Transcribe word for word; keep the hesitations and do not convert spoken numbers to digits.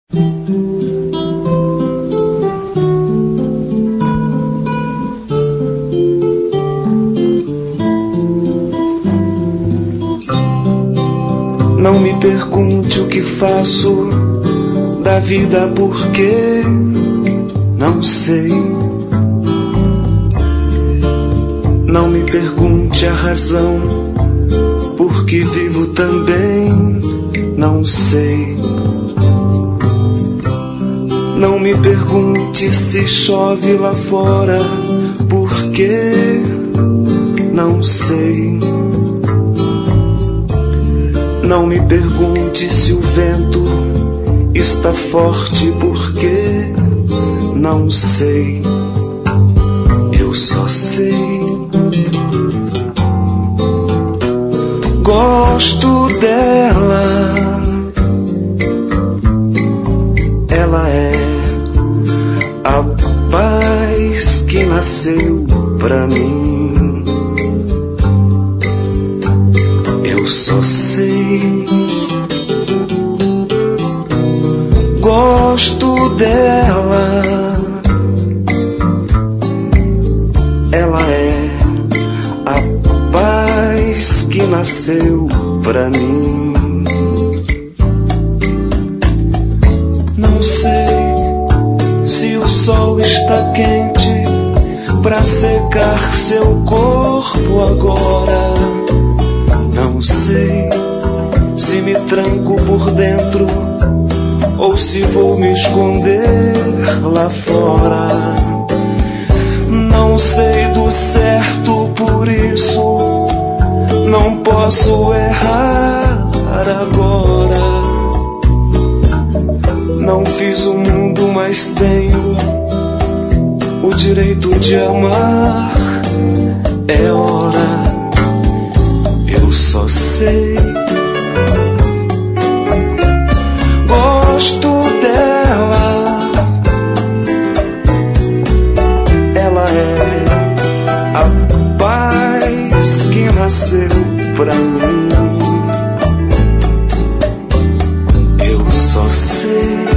Não me pergunte o que faço da vida, porque não sei. Não me pergunte a razão por que vivo também, não sei. Não me pergunte se chove lá fora, porque não sei. Não me pergunte se o vento está forte, porque não sei. Eu só sei. Gosto dela. Ela é a paz que nasceu pra mim. Eu só sei. Gosto dela. Ela é a paz que nasceu pra mim. Não sei se o sol está quente pra secar seu corpo agora. Não sei se me tranco por dentro ou se vou me esconder lá fora. Não sei do certo, por isso não posso errar agora. Não fiz o mundo, mas tenho o direito de amar. É hora. Eu só sei. Gosto dela. Ela é a paz que nasceu pra mim. Eu só sei.